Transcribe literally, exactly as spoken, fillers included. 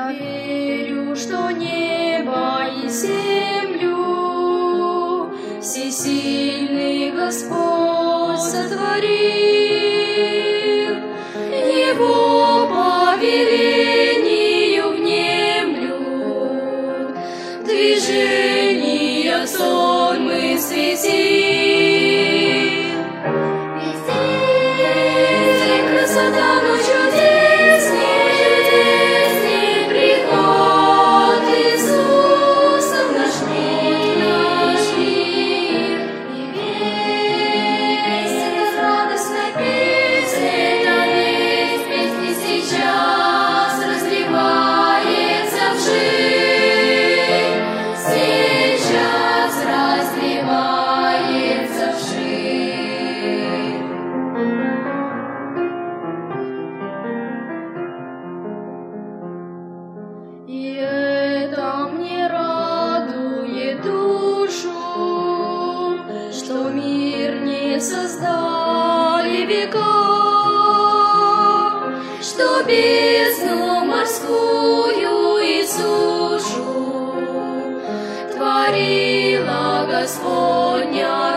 Я верю, что небо и землю всесильный Господь сотворил. Его повелению внемлют движения сонмы светил. Везде красота, но чудесней, чудесней приход Иисуса в наш мир. И весь эта радостная песня, эта весть песни сейчас разливается в жизнь, сейчас разливается в жизнь. И это мне радует душу, что мир не создали века, что бездну морскую и сушу творила Господня